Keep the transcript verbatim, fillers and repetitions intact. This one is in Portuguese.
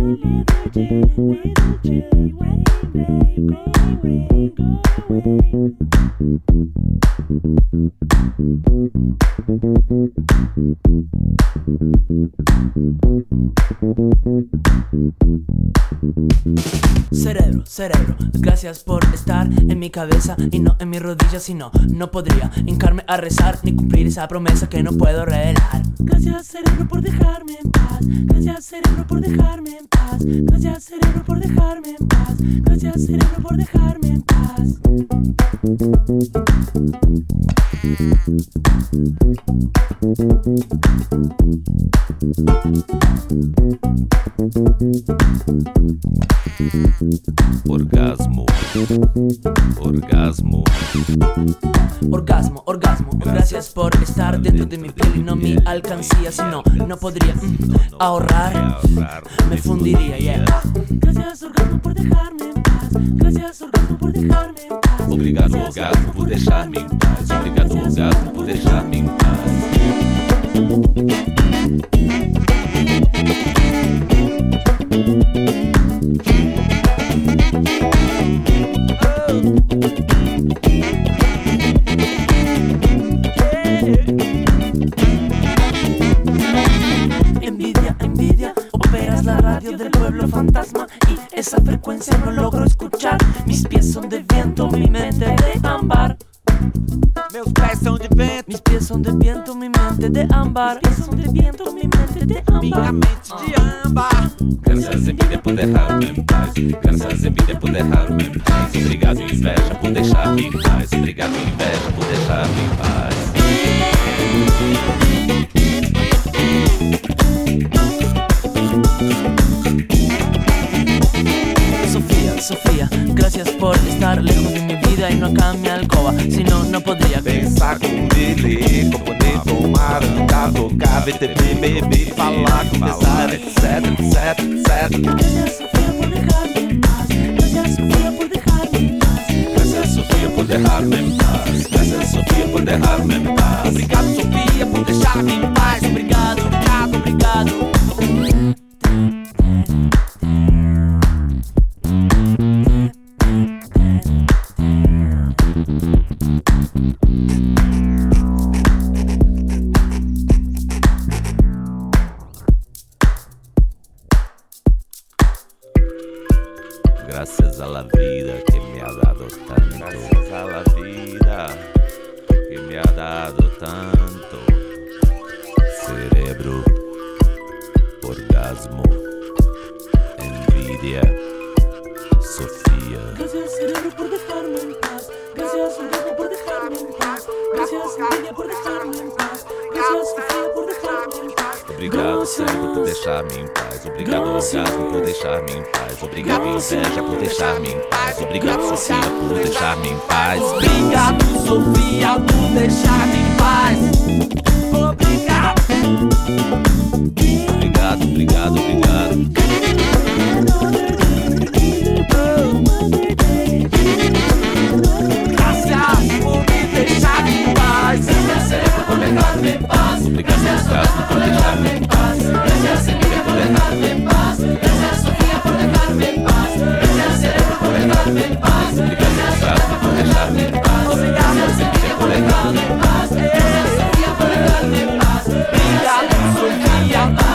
Cerebro, cerebro, gracias por estar en mi cabeza y no en mis rodillas, si no, no podría hincarme a rezar ni cumplir esa promesa que no puedo revelar. Gracias cerebro por dejarme en paz, gracias cerebro por dejarme en paz, gracias cerebro por dejarme en paz, gracias cerebro por dejarme en paz. Orgasmo, orgasmo, orgasmo, orgasmo. Gracias por estar dentro de mi piel y no mi alcancía, si no, no podría mm, ahorrar, me fundiría, yeah. Gracias orgasmo por dejarme en paz, gracias orgasmo por dejarme en paz. Obrigado orgasmo por deixar-me em paz. Obrigado orgasmo por deixar-me em paz. Envidia, envidia, operas la radio del pueblo fantasma y esa frecuencia no logro escuchar. Mis pies son de viento, mi mente de ámbar. Meus pés são de vento, mis pies son de viento, mi mente de ámbar. Mis pies son de viento, mi mente de ámbar. Minha mente de âmbar. Graças envidia por deixar-me em paz. Graças envidia por deixar-me em paz. Obrigado inveja por deixar-me em paz. Obrigado inveja por deixar-me em paz. Sofía, Sofía, gracias por estar lejos de mi vida y no acá en mi alcoba, si no, no podría Pensar com ele, poder tomar, andar, tocar, ver T V, beber, falar, conversar, etc, etc, etc. Gracias Sofía por dejarme en paz, gracias Sofía por dejarme en paz. Graças Sofia por deixar-me em paz. Graças Sofia por deixar-me em paz. Obrigado Sofia por deixar-me em paz. Obrigado, obrigado, obrigado. Gracias a la vida que me ha dado tanto. Graças a la vida Que me ha dado tanto. Cerebro, orgasmo, envidia, Sofia. Gracias cerebro por dejarme en paz, gracias orgasmo por dejarme en paz, gracias envidia por dejarme en paz, gracias Sofía por dejarme en paz. Obrigado cérebro por deixar-me em paz. Obrigado orgasmo por deixar-me em paz. Obrigado inveja por deixar-me em paz. Obrigado Sofia por deixar-me em paz. Obrigado Sofia por deixar-me em paz. Obrigado. Obrigado, obrigado, obrigado. Graças por me deixar em paz. Graças cérebro por deixar-me em paz. Obrigado orgasmo por deixar-me em paz. Graças envidia por deixar-me em paz. Graças Sofia por deixar-me em paz. Graças cérebro por deixar-me em paz. Obrigado orgasmo por deixar-me em paz. Graças envidia por deixar-me em paz. Graças Sofia por deixar-me em paz. Obrigado Sofia.